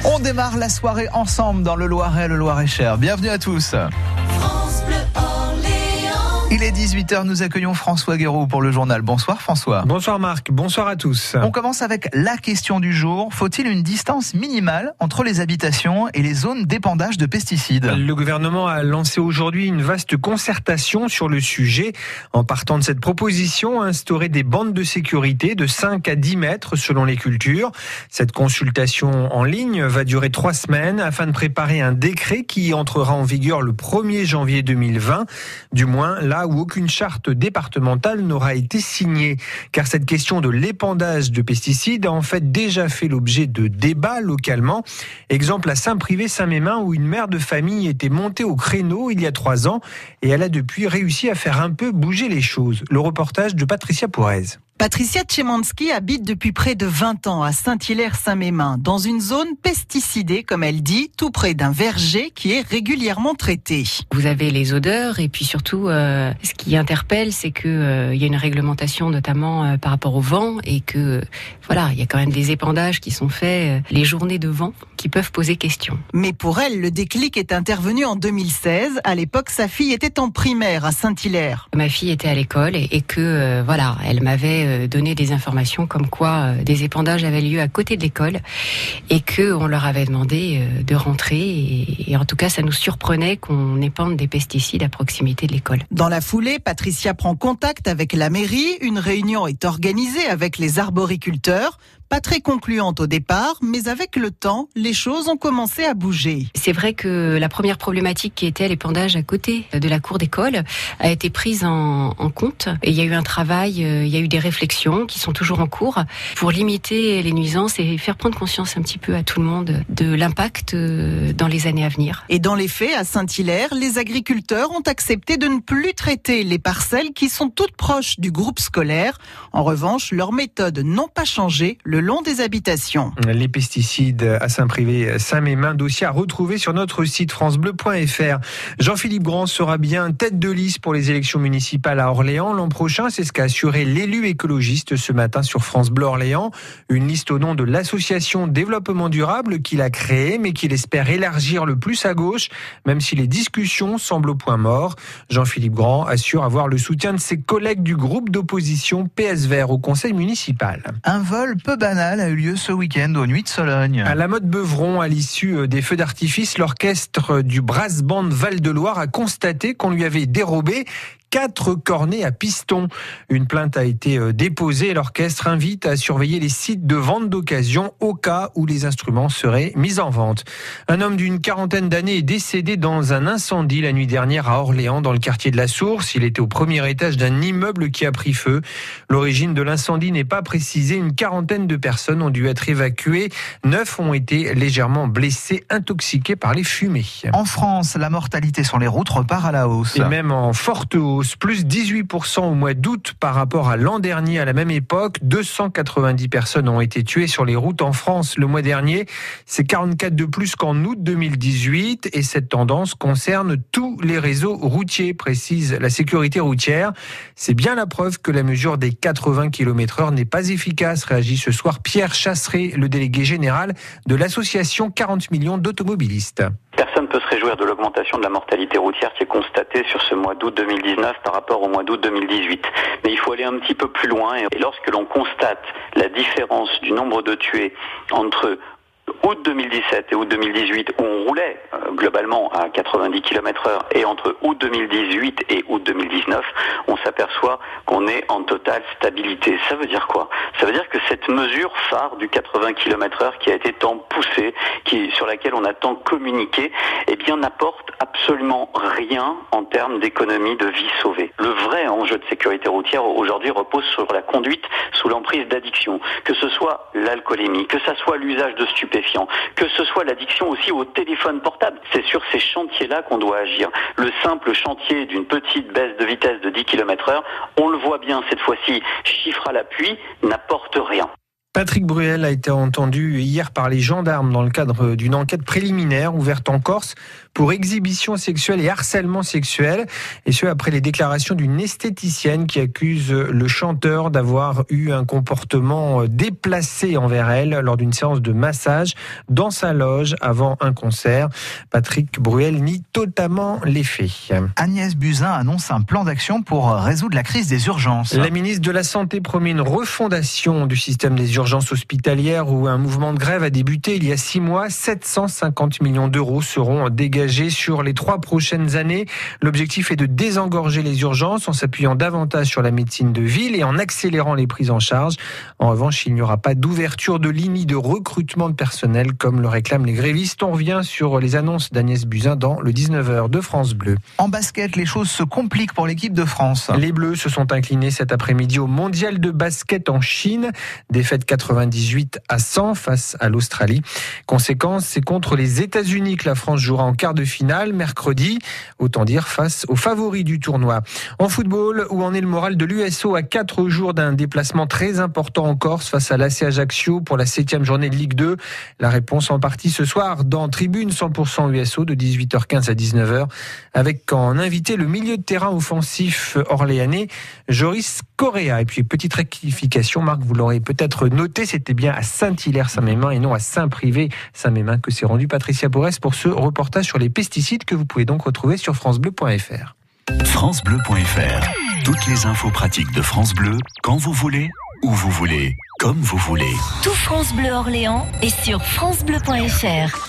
On démarre la soirée ensemble dans le Loiret, le Loir-et-Cher. Bienvenue à tous. France Bleu Orléans. Il est 18h, nous accueillons François Guéraud pour le journal. Bonsoir François. Bonsoir Marc, bonsoir à tous. On commence avec la question du jour. Faut-il une distance minimale entre les habitations et les zones d'épandage de pesticides ? Le gouvernement a lancé aujourd'hui une vaste concertation sur le sujet. En partant de cette proposition, instaurer des bandes de sécurité de 5 à 10 mètres selon les cultures. Cette consultation en ligne va durer 3 semaines afin de préparer un décret qui entrera en vigueur le 1er janvier 2020. Du moins là où aucune charte départementale n'aura été signée. Car cette question de l'épandage de pesticides a en fait déjà fait l'objet de débats localement. Exemple à Saint-Privé-Saint-Mémin où une mère de famille était montée au créneau il y a 3 ans et elle a depuis réussi à faire un peu bouger les choses. Le reportage de Patricia Pourez. Patricia Tchemanski habite depuis près de 20 ans à Saint-Hilaire-Saint-Mémin, dans une zone pesticidée, comme elle dit, tout près d'un verger qui est régulièrement traité. Vous avez les odeurs et puis surtout, ce qui interpelle, c'est que il y a une réglementation notamment par rapport au vent et que voilà, il y a quand même des épandages qui sont faits les journées de vent qui peuvent poser question. Mais pour elle, le déclic est intervenu en 2016. À l'époque, sa fille était en primaire à Saint-Hilaire. Ma fille était à l'école et que voilà, elle m'avait donné des informations comme quoi des épandages avaient lieu à côté de l'école et que on leur avait demandé de rentrer et en tout cas ça nous surprenait qu'on épande des pesticides à proximité de l'école. Dans la foulée, Patricia prend contact avec la mairie, une réunion est organisée avec les arboriculteurs. Pas très concluante au départ, mais avec le temps, les choses ont commencé à bouger. C'est vrai que la première problématique qui était l'épandage à côté de la cour d'école a été prise en compte. Et il y a eu un travail, il y a eu des réflexions qui sont toujours en cours pour limiter les nuisances et faire prendre conscience un petit peu à tout le monde de l'impact dans les années à venir. Et dans les faits, à Saint-Hilaire, les agriculteurs ont accepté de ne plus traiter les parcelles qui sont toutes proches du groupe scolaire. En revanche, leurs méthodes n'ont pas changé le long des habitations. Les pesticides à Saint-Privé-Saint-Mémin, dossier à retrouver sur notre site francebleu.fr. Jean-Philippe Grand sera bien tête de liste pour les élections municipales à Orléans l'an prochain. C'est ce qu'a assuré l'élu écologiste ce matin sur France Bleu Orléans. Une liste au nom de l'association Développement Durable qu'il a créée, mais qu'il espère élargir le plus à gauche, même si les discussions semblent au point mort. Jean-Philippe Grand assure avoir le soutien de ses collègues du groupe d'opposition PS Vert au conseil municipal. Un vol peu banal a eu lieu ce week-end aux Nuits de Sologne. À la Motte Beuvron, à l'issue des feux d'artifice, l'orchestre du Brass Band Val-de-Loire a constaté qu'on lui avait dérobé 4 cornets à piston. Une plainte a été déposée et l'orchestre invite à surveiller les sites de vente d'occasion au cas où les instruments seraient mis en vente. Un homme d'une 40aine d'années est décédé dans un incendie la nuit dernière à Orléans, dans le quartier de la Source. Il était au premier étage d'un immeuble qui a pris feu. L'origine de l'incendie n'est pas précisée. Une 40aine de personnes ont dû être évacuées. 9 ont été légèrement blessés, intoxiqués par les fumées. En France, la mortalité sur les routes repart à la hausse. Et même en forte hausse. Plus 18% au mois d'août par rapport à l'an dernier à la même époque. 290 personnes ont été tuées sur les routes en France le mois dernier. C'est 44 de plus qu'en août 2018 et cette tendance concerne tous les réseaux routiers, précise la sécurité routière. C'est bien la preuve que la mesure des 80 km/h n'est pas efficace, réagit ce soir Pierre Chasseret, le délégué général de l'association 40 millions d'automobilistes. Personne ne peut se réjouir de l'augmentation de la mortalité routière qui est constatée sur ce mois d'août 2019 par rapport au mois d'août 2018. Mais il faut aller un petit peu plus loin et lorsque l'on constate la différence du nombre de tués entre août 2017 et août 2018 où on roulait globalement à 90 km/h et entre août 2018 et août 2019, on s'aperçoit qu'on est en totale stabilité. Ça veut dire quoi ? Ça veut dire que cette mesure phare du 80 km/h qui a été tant poussée, sur laquelle on a tant communiqué, eh bien n'apporte absolument rien en termes d'économie de vie sauvée. Le vrai enjeu de sécurité routière aujourd'hui repose sur la conduite sous l'emprise d'addiction, que ce soit l'alcoolémie, que ce soit l'usage de stupéfiants, que ce soit l'addiction aussi au téléphone portable. C'est sur ces chantiers-là qu'on doit agir. Le simple chantier d'une petite baisse de vitesse de 10 km/h, on le voit bien cette fois-ci, chiffre à l'appui, n'apporte rien. Patrick Bruel a été entendu hier par les gendarmes dans le cadre d'une enquête préliminaire ouverte en Corse pour exhibition sexuelle et harcèlement sexuel. Et ce, après les déclarations d'une esthéticienne qui accuse le chanteur d'avoir eu un comportement déplacé envers elle lors d'une séance de massage dans sa loge avant un concert. Patrick Bruel nie totalement les faits. Agnès Buzyn annonce un plan d'action pour résoudre la crise des urgences. La ministre de la Santé promet une refondation du système des urgences hospitalières où un mouvement de grève a débuté il y a 6 mois. 750 millions d'euros seront dégagés sur les 3 prochaines années. L'objectif est de désengorger les urgences en s'appuyant davantage sur la médecine de ville et en accélérant les prises en charge. En revanche, il n'y aura pas d'ouverture de ligne ni de recrutement de personnel comme le réclament les grévistes. On revient sur les annonces d'Agnès Buzyn dans le 19h de France Bleu. En basket, les choses se compliquent pour l'équipe de France. Les Bleus se sont inclinés cet après-midi au mondial de basket en Chine. Défaite 98-100 face à l'Australie. Conséquence, c'est contre les États-Unis que la France jouera en quart de finale mercredi. Autant dire face aux favoris du tournoi. En football, où en est le moral de l'USO à 4 jours d'un déplacement très important en Corse face à l'AC Ajaccio pour la 7e journée de Ligue 2. La réponse en partie ce soir dans Tribune 100% USO de 18h15 à 19h avec en invité le milieu de terrain offensif orléanais Joris Correa. Et puis petite rectification, Marc, vous l'aurez peut-être noté, c'était bien à Saint-Hilaire-Saint-Mémin et non à Saint-Privé-Saint-Mémin que s'est rendue Patricia Borès pour ce reportage sur les pesticides que vous pouvez donc retrouver sur francebleu.fr. francebleu.fr. Toutes les infos pratiques de France Bleu, quand vous voulez, où vous voulez, comme vous voulez. Tout France Bleu Orléans est sur francebleu.fr.